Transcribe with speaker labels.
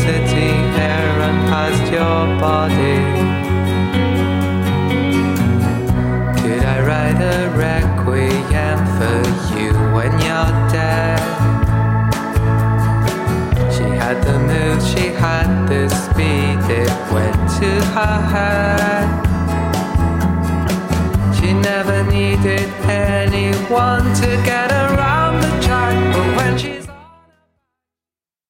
Speaker 1: city air and past your body. Could I write a requiem for you when you're dead? She had the moves, she had the speed, it went to her head. She never needed anyone to get around the track, but when she's